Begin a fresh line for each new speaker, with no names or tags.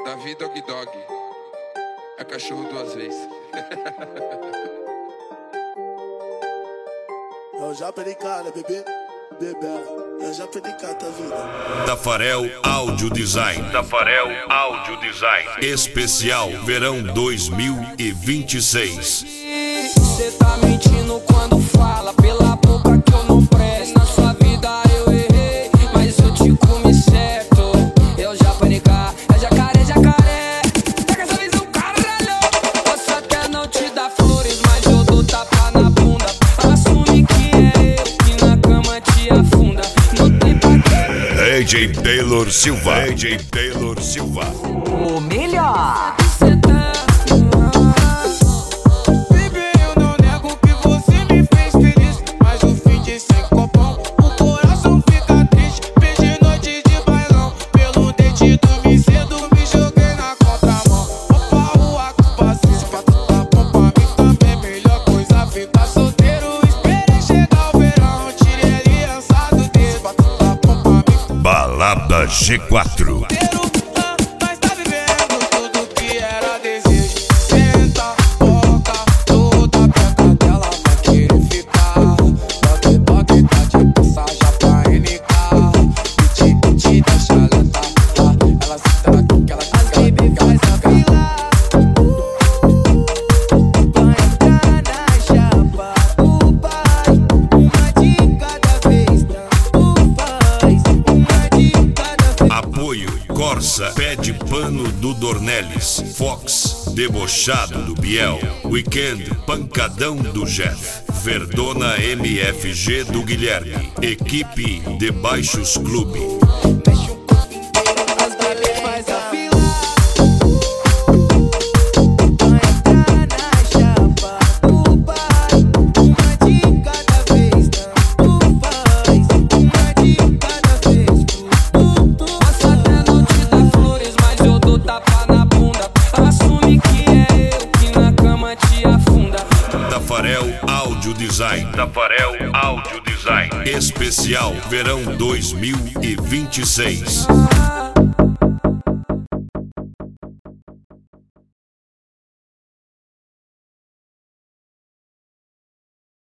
Davi Dog Dog. É cachorro duas vezes.
Eu já perdi cara, bebê. Eu já perdi cara, tá vendo?
Tafarel Áudio Design. Tafarel Áudio Design. Especial Verão 2026.
Cê tá mentindo quando fala pela boca que eu não presto. Na sua vida eu errei, mas eu te comi certo. Eu já panicar, é jacaré, jacaré. Pega essa visão, caralho. Posso até não te dar flores, mas eu dou tapa na bunda. Assume que é eu que na cama te afunda. Não tem pra quê.
AJ Taylor Silva. AJ Taylor Silva.
O melhor.
Balada G4.
Mas tá vivendo tudo que era desejo. Senta, boca, toda a peca dela vai querer ficar. Dog Dog tá de passagem pra NK. Piti da chaleta. Ela senta aqui que ela as baby faz a fila. Vai entrar na chapa. O pai, uma de cada vez.
Apoio Corsa, Pé de Pano do Dornelles, Fox, Debochado do Biel, Weekend, Pancadão do Jeff, Verdona MFG do Guilherme, Equipe Debaixos Clube.
Mexe o corpo inteiro, as baby faz a fila. Vai entrar na chapa. O pai, uma de cada vez. Tanto faz, uma de cada vez.
Posso até não te dar flores, mas eu dou tapa na bunda. Assume que é eu que na cama te afunda.
Tafarel Áudio Design. Tafarel Áudio Design. Especial Verão 2026.